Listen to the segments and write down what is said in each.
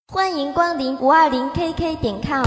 欢迎光临520KK.com。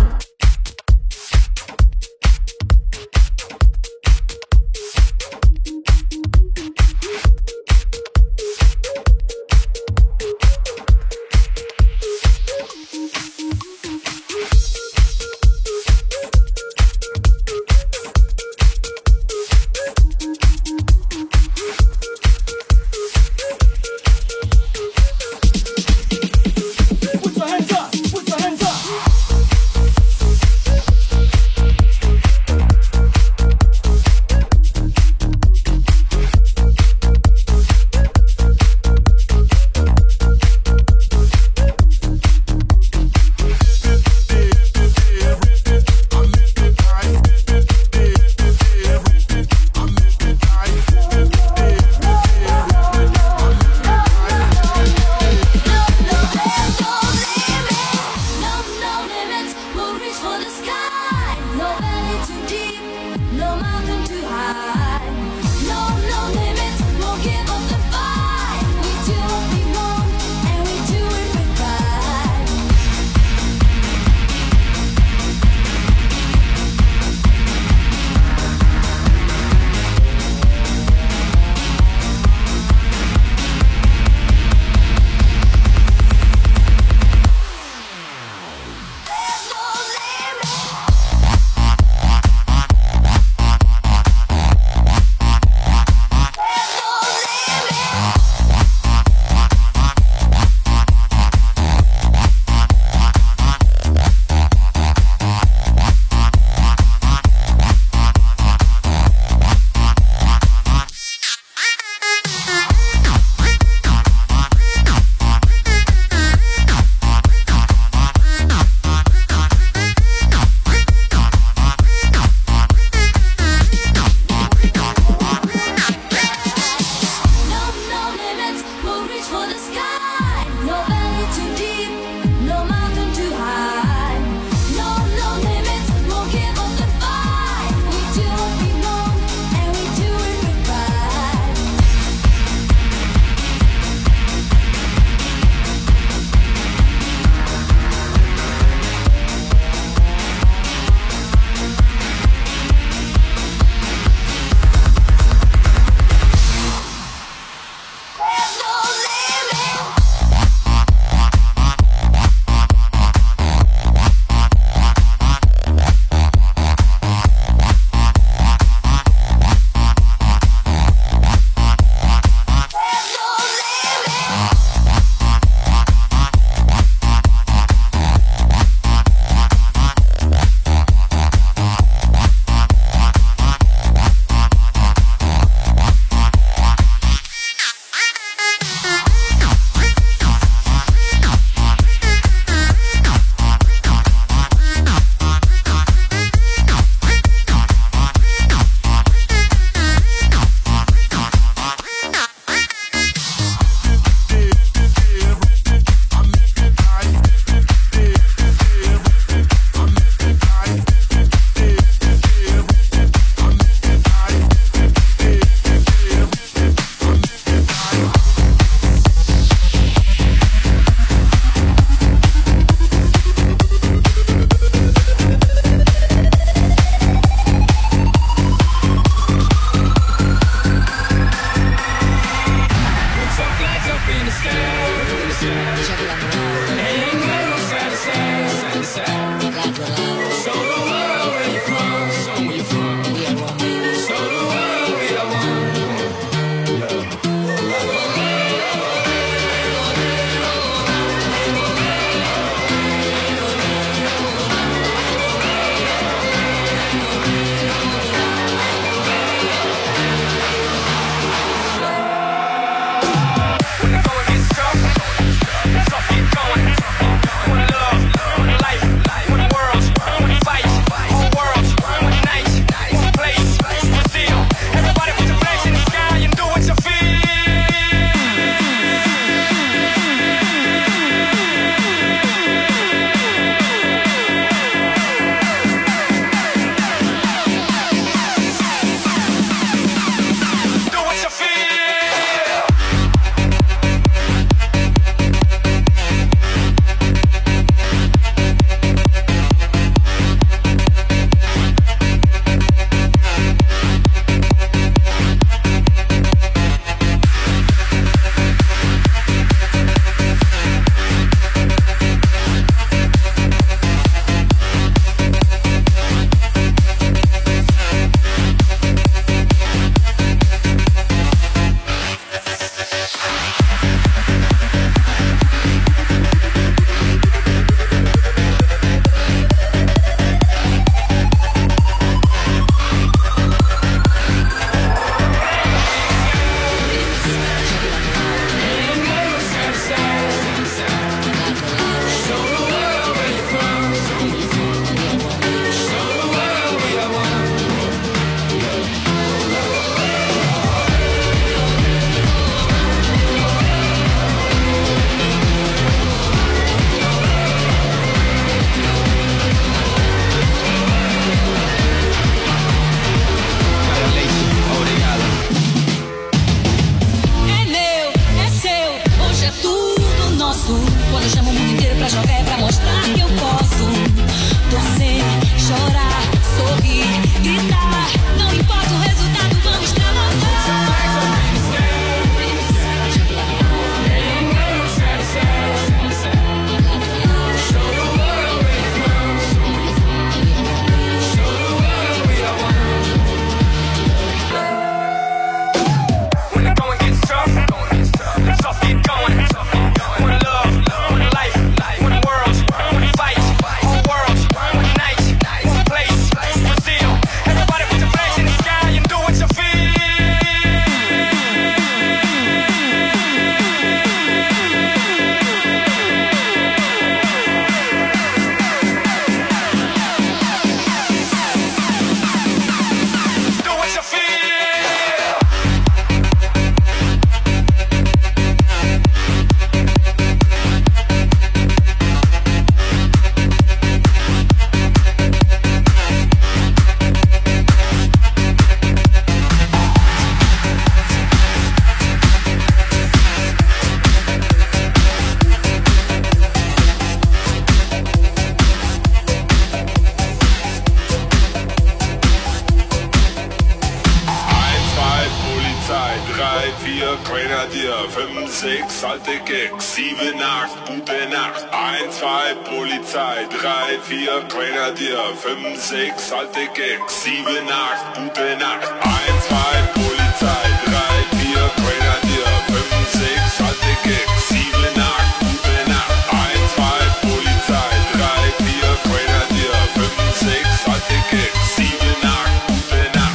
6, alte Gags, 7, 8, gute Nacht, 1, 2, Polizei, 3, 4, Grenadier, 5, 6, alte Gags, 7, 8, gute Nacht, 1, 2, Polizei, 3, 4, Grenadier, 5, 6, alte Gags, 7, 8, gute Nacht, 1, 2, Polizei, 3, 4, Grenadier, 5, 6, alte Gags, 7, 8, gute Nacht.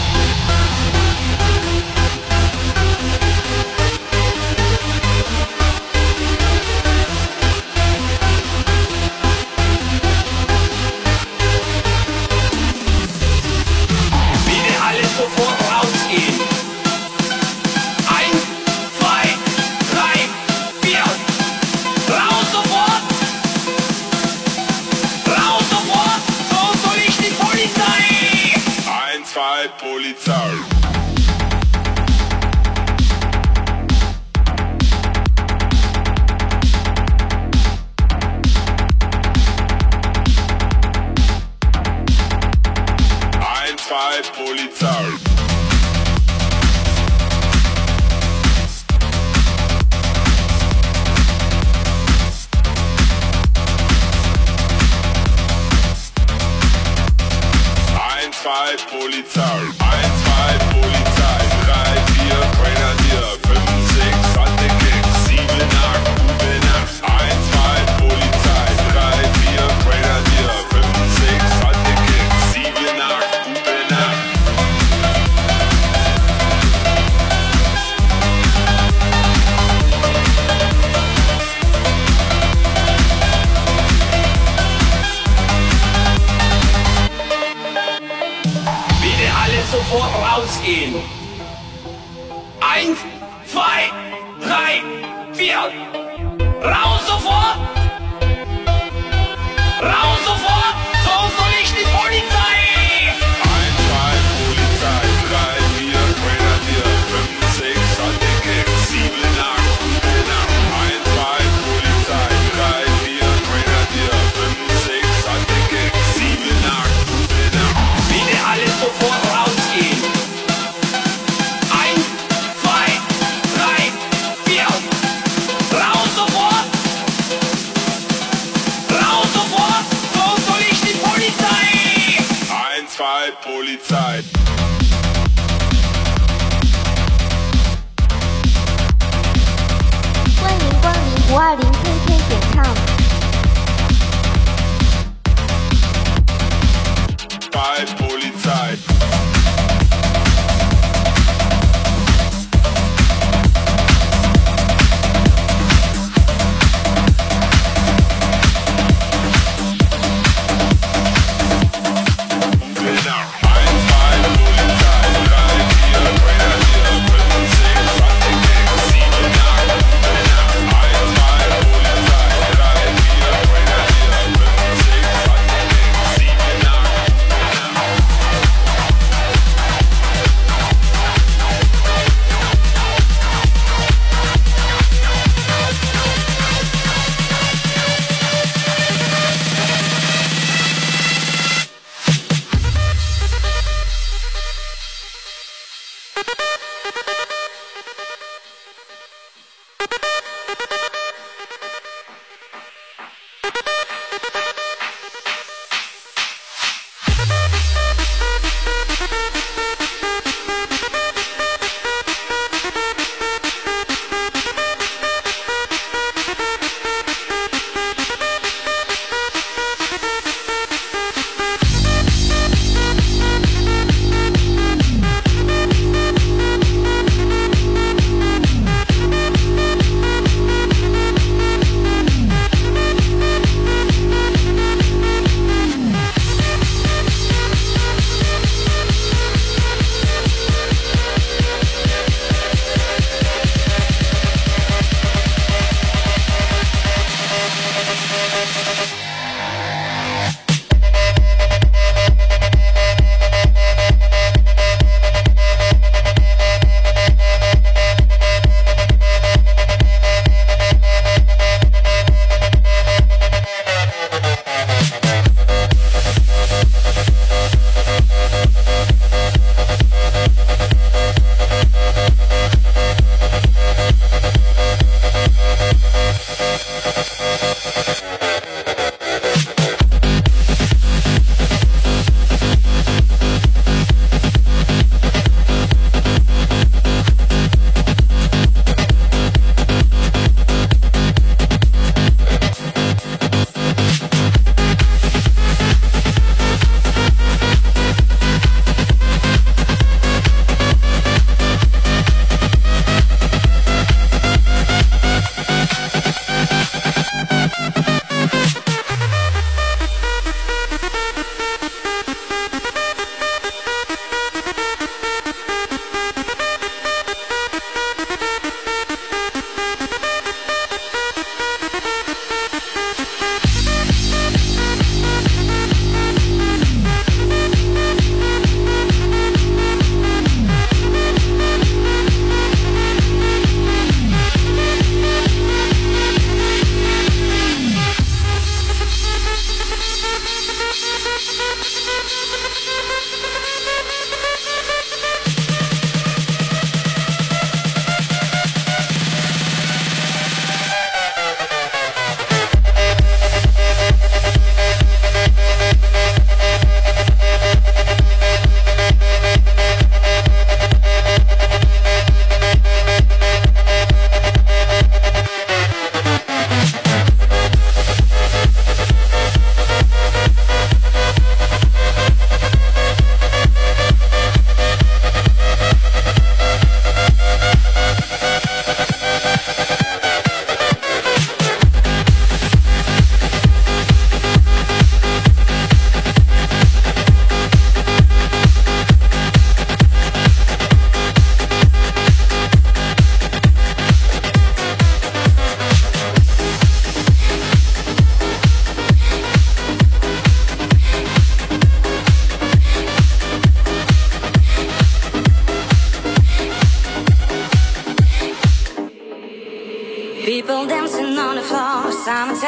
Bitte alle sofort rausgehen. 1, 2, 3, 4. Raus sofort! Raus sofort! So soll ich die Polizei! 1, 2, Polizei. 1, 2, Polizei. 1, 2, Polizei. 1, 2, Polizei. 3, 4, Grenadier. 5, 6, alte Gags. 7, 8, gute Nacht. 1, 2, Polizei. 3, 4, Grenadier. 5, 6, alte Gags. 7, 8, gute Nacht. Bitte alle sofort rausgehen. 1, 2, 3, 4. Raus sofort! Raus sofort! So soll ich die Polizei! 1, 2, Polizei, 3, 4, Grenadier, 5, 6, alte Gags, 7, 8, gute Nacht. 1, 2, Polizei, 3, 4, Grenadier, 5, 6, alte Gags, 7, 8, gute Nacht. Bitte alle sofort rausgehen. 1, 2, 3, 4. Raus sofort! Raus sofort! So soll ich die Polizei! 1, 2, Polizei. 欢迎光临520KK点 com。 5, Polizei. 3,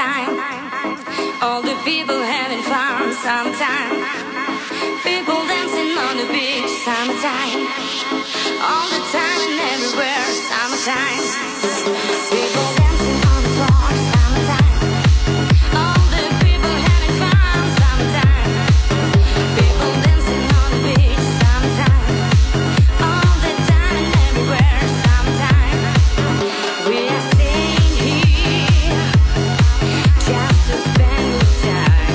summertime. All the people having fun, summertime. People dancing on the beach, summertime. All the time and everywhere, summertime. People dancing on the floor, summertime. All the people having fun, summertime. People dancing on the beach, summertime. All the time and everywhere, summertime. We are staying here just to spend good time.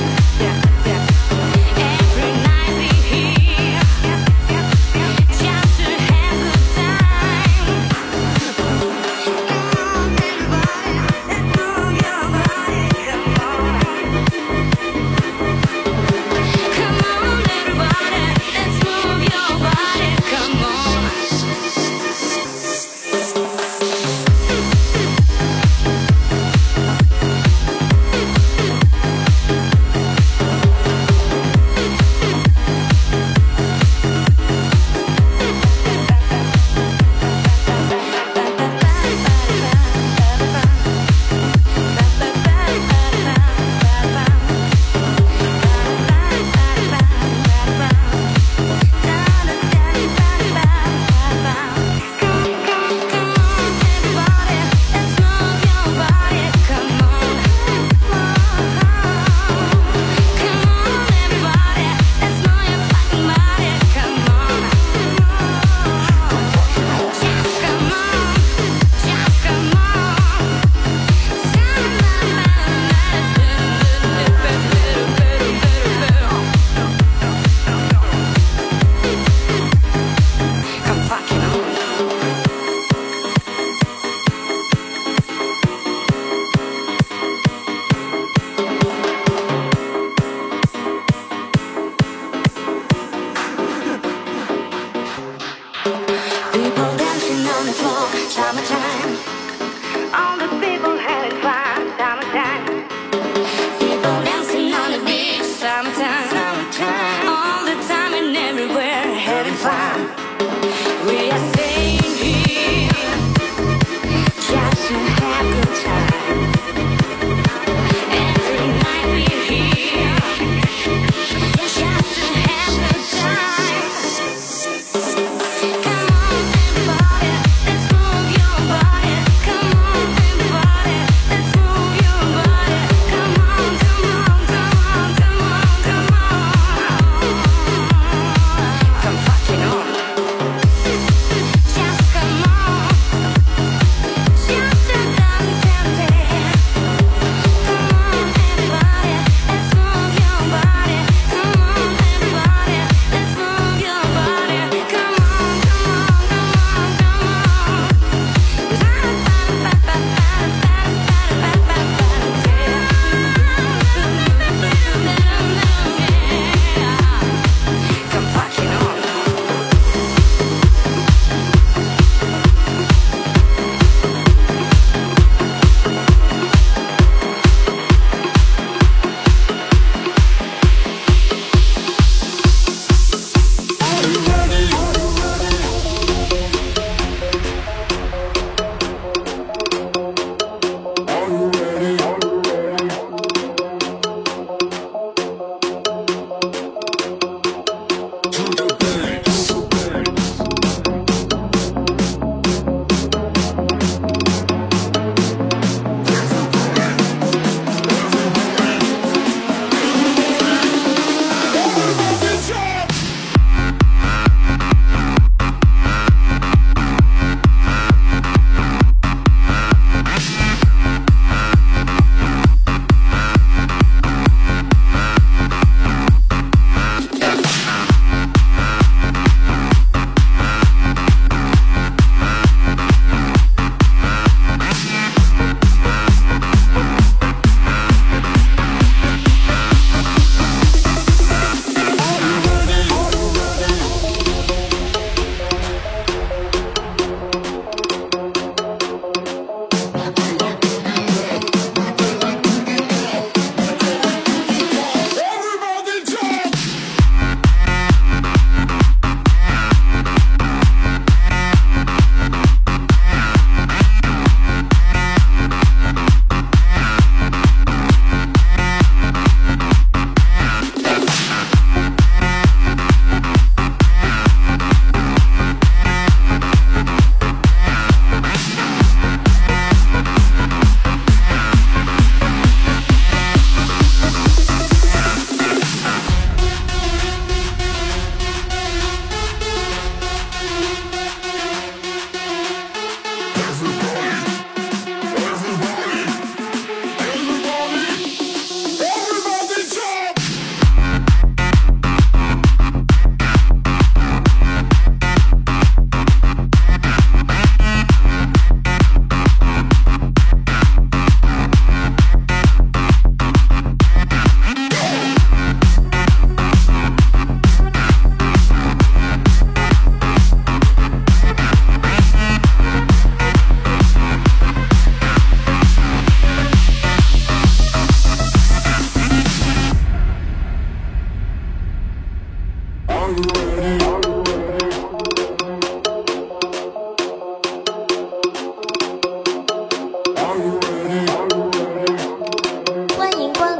Every night we here just to have good time. Come on, everybody.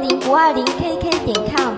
520-KK.com。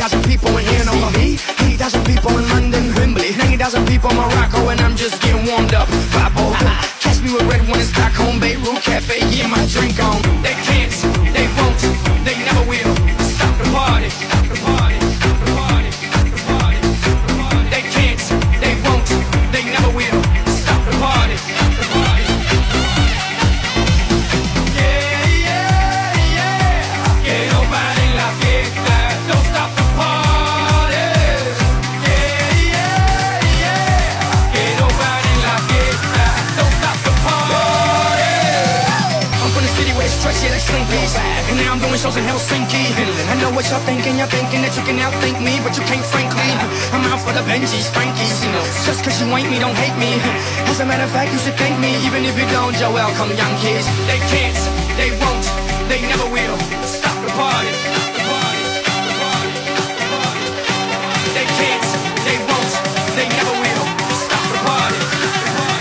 80,000 people in here know me. 80,000 people in London, Wembley, 90,000 people in Morocco, and I'm just getting warmed up. Babo, catch me with red one in Stockholm, Beirut Cafe, yeah, my drink on. They can't, they won't, they never will stop the party. Stop the party, stop the party, stop the party, stop the party. They can't, they won't, they never will stop the party. Stop the party. Yeah, yeah, yeah. Que no paren la fiesta, don't stop the party. Yeah, yeah, yeah. Que no paren la fiesta, don't stop the party. I'm from the city where it's stretchy like Slinky, and now I'm doing shows in Helsinki. I know what y'all thinking that you can outthink me, but you can't frankly. I'm out for the Benjis, Frankies, you know. Just cause you ain't me, don't hate me. As a matter of fact, you should thank me, even if you don't. You're welcome, young kids. They can't, they won't, they never will stop the party. Stop the party, stop the party, stop the party. They can't, they won't, they never will stop the party. Stop the party.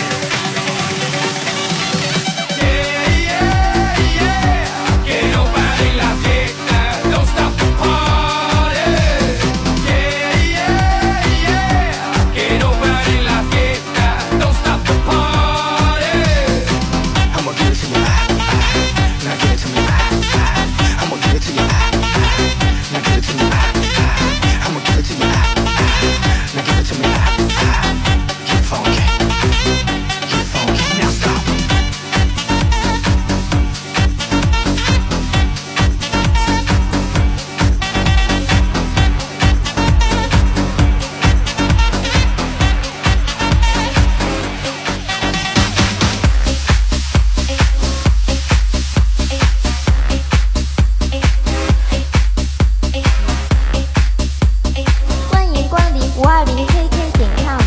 Yeah, yeah, yeah. Que no pare la fiesta, don't stop the party. Yeah, yeah, yeah. Que no pare la fiesta, don't stop the party. I'ma give it to you, now give it to me, I'ma give it to you, now give it to me, I'ma give it to you, now give it to me, get funky, now stop. 欢迎光临520KK点 com。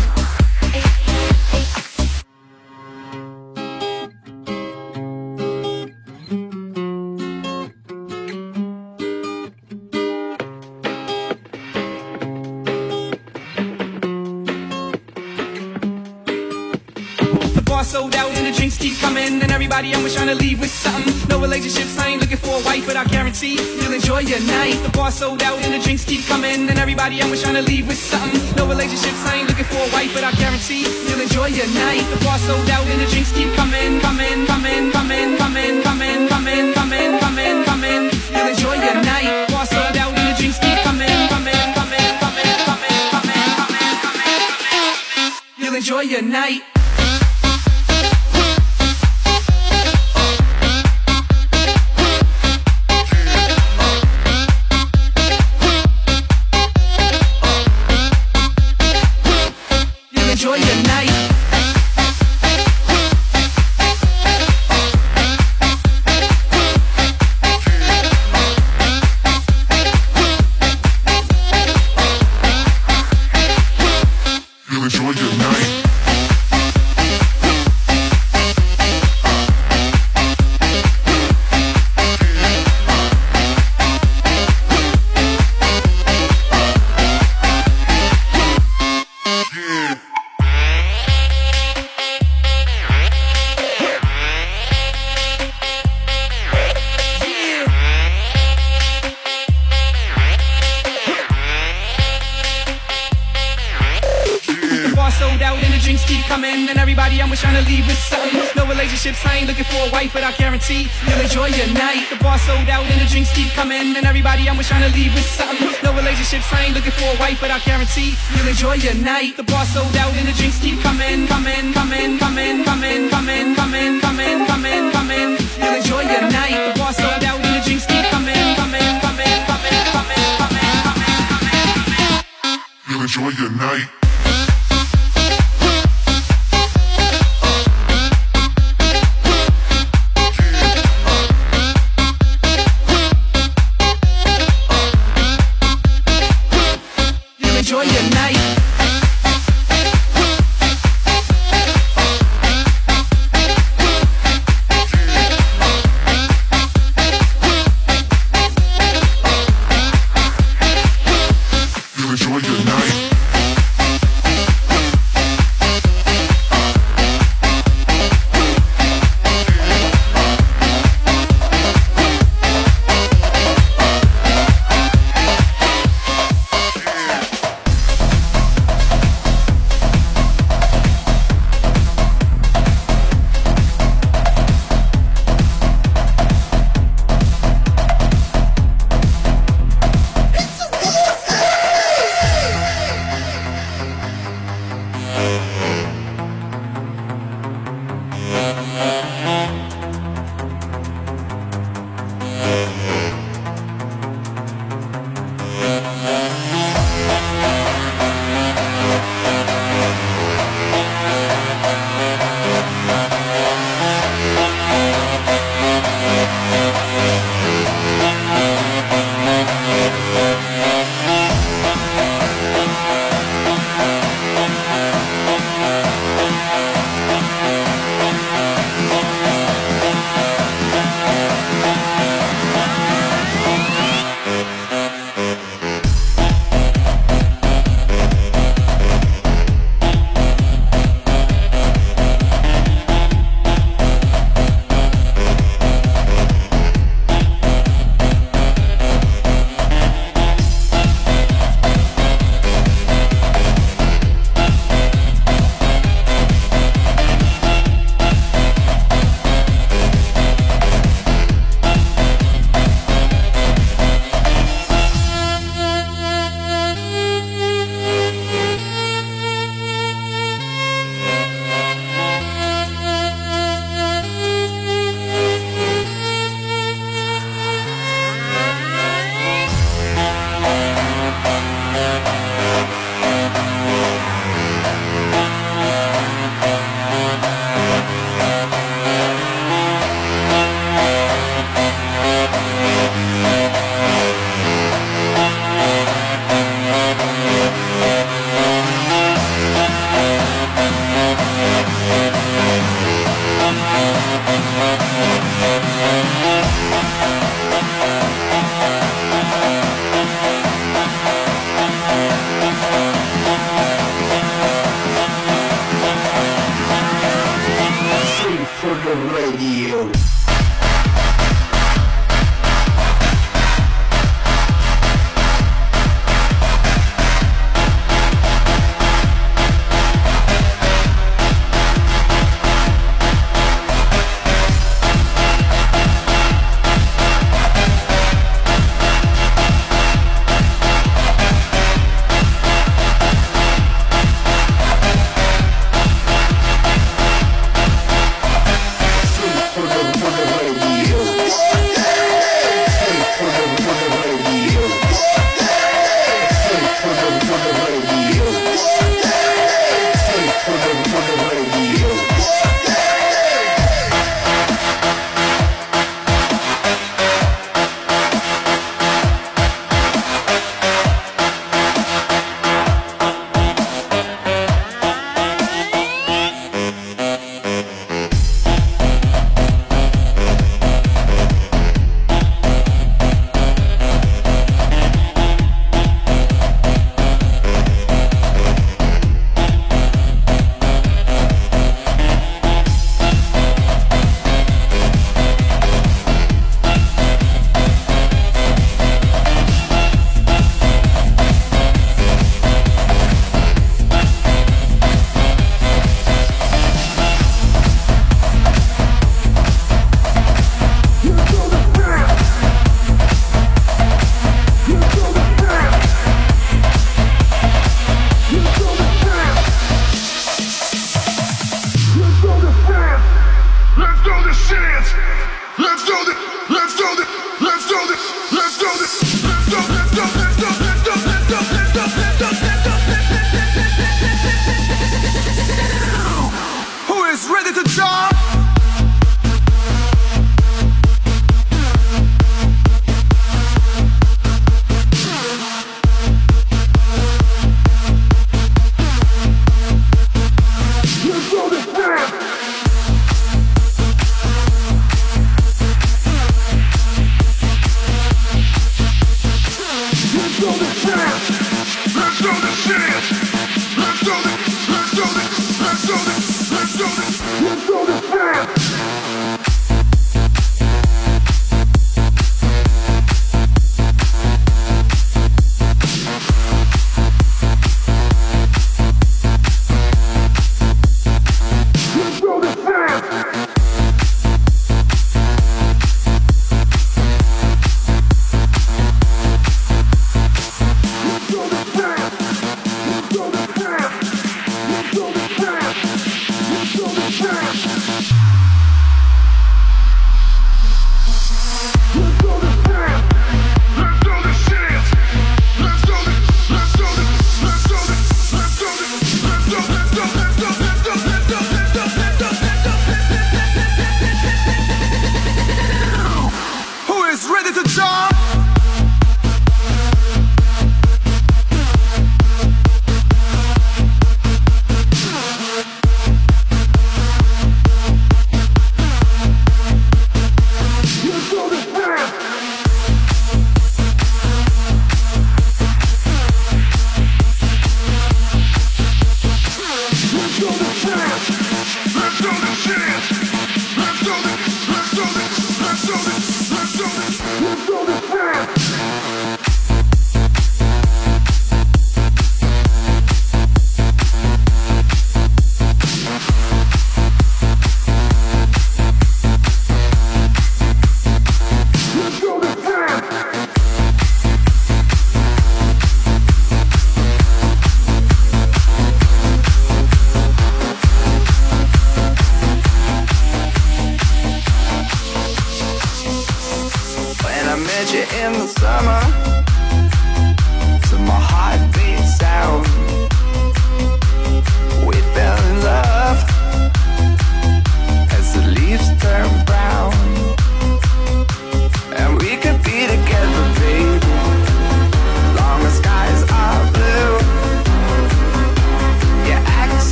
The bar sold out and the drinks keep coming, and everybody always trying to leave with something. No relationships, I ain't looking for a wife, but I guarantee you'll enjoy your night. The bar sold out and the drinks keep coming, and everybody always trying to leave with something. No relationships, I ain't looking for a wife, but I guarantee you'll enjoy your night. The bar sold out and the drinks keep coming, coming, coming, coming, coming, coming, coming, coming, coming, coming. You'll enjoy your night. The bar sold out and the drinks keep coming, coming, coming, coming, coming, coming, coming, coming. You'll enjoy your night. You'll enjoy your night. You'll enjoy your night. Yeah. The bar sold out and the drinks keep coming, and everybody always trying to leave with something. No relationships, I ain't looking for a wife, but I guarantee you'll enjoy your night. The bar sold out and the drinks keep coming, and everybody always trying to leave with something. No relationships, I ain't looking for a wife, but I guarantee you'll enjoy your night. The bar sold out and the drinks keep coming, coming, coming, coming, coming, coming, coming, coming, coming, coming. You'll enjoy your night. The bar sold out and the drinks keep coming, coming, coming, coming, coming, coming, coming, coming. You'll enjoy your night. You'll enjoy your night. You'll enjoy your night.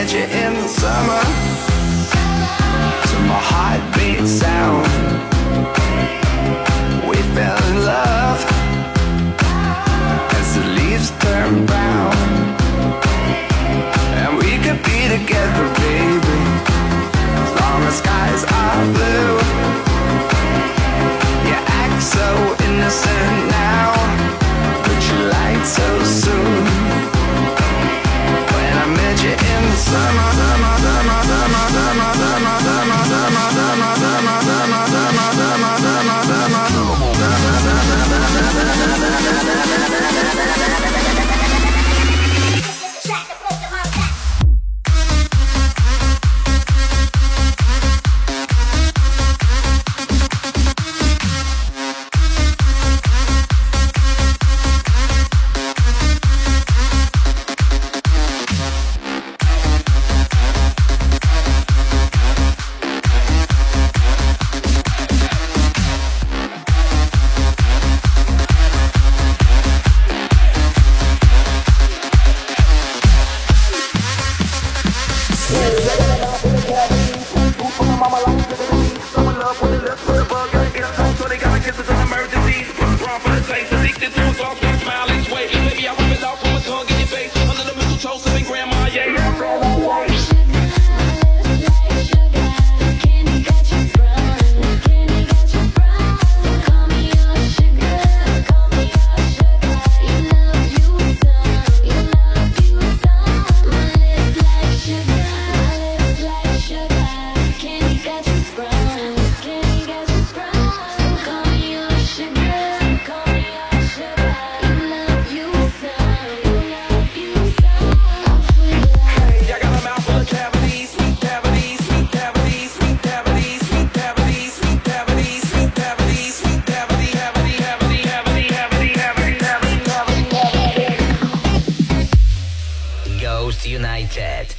met you in the summer, to my heartbeat sound, we fell in love as the leaves turn brown. And we could be together, baby, as long as skies are blue. You act so innocent now, but you lied so soon. When I met you in the summer, summer, summer, summer, summer, summer, summer, summer, summer, summer, summer, summer, summer, United.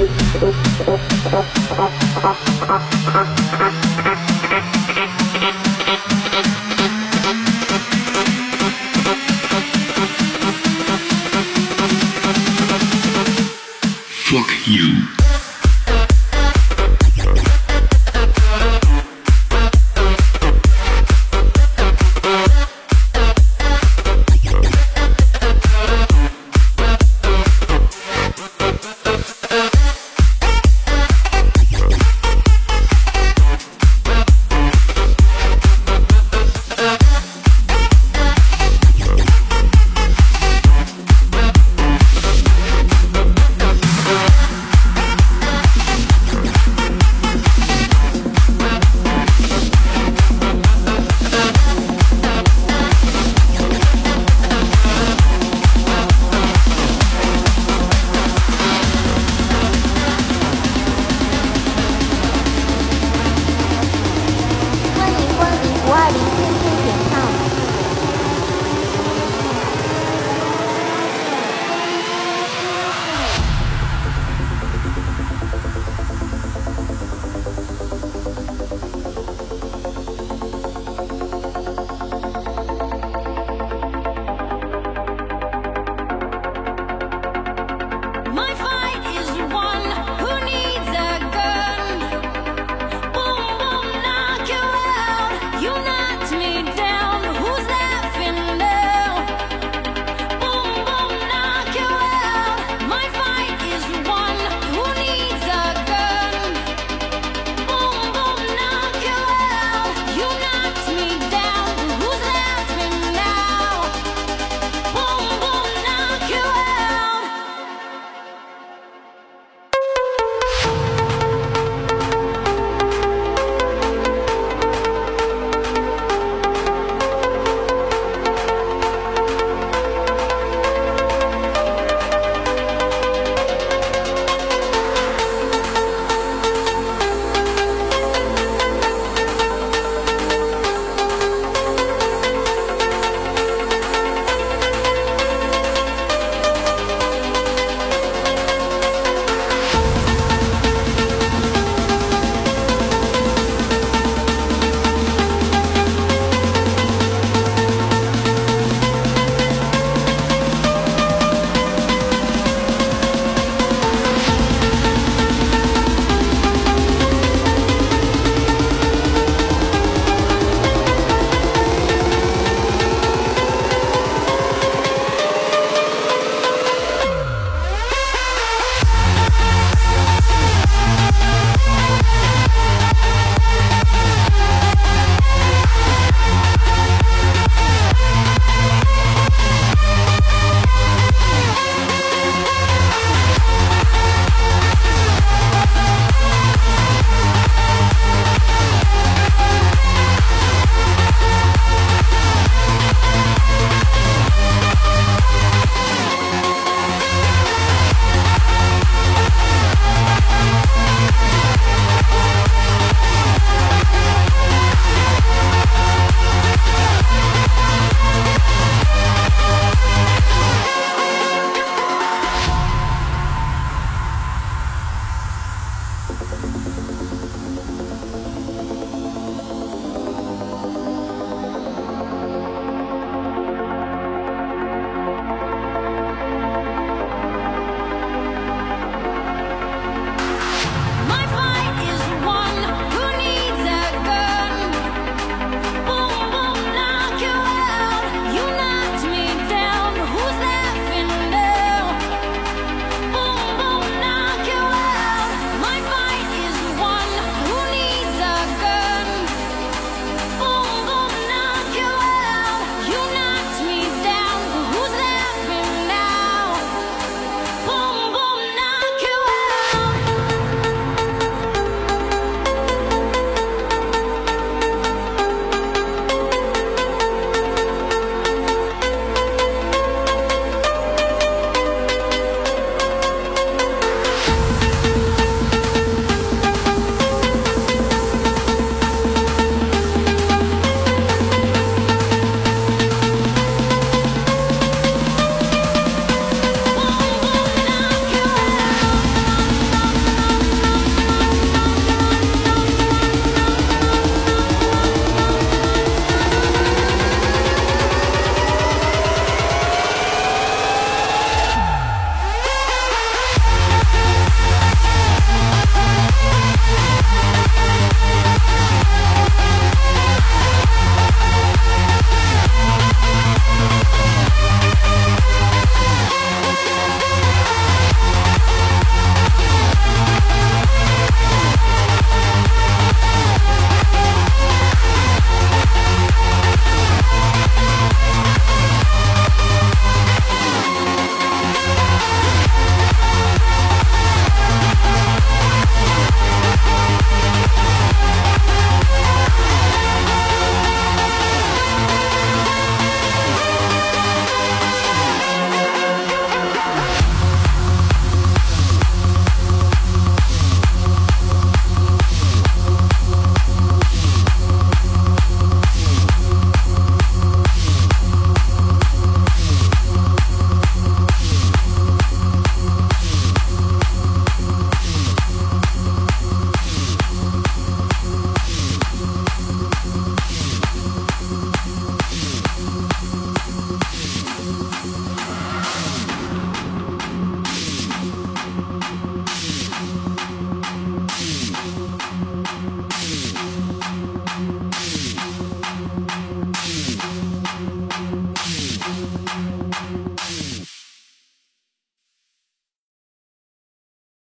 Fuck you.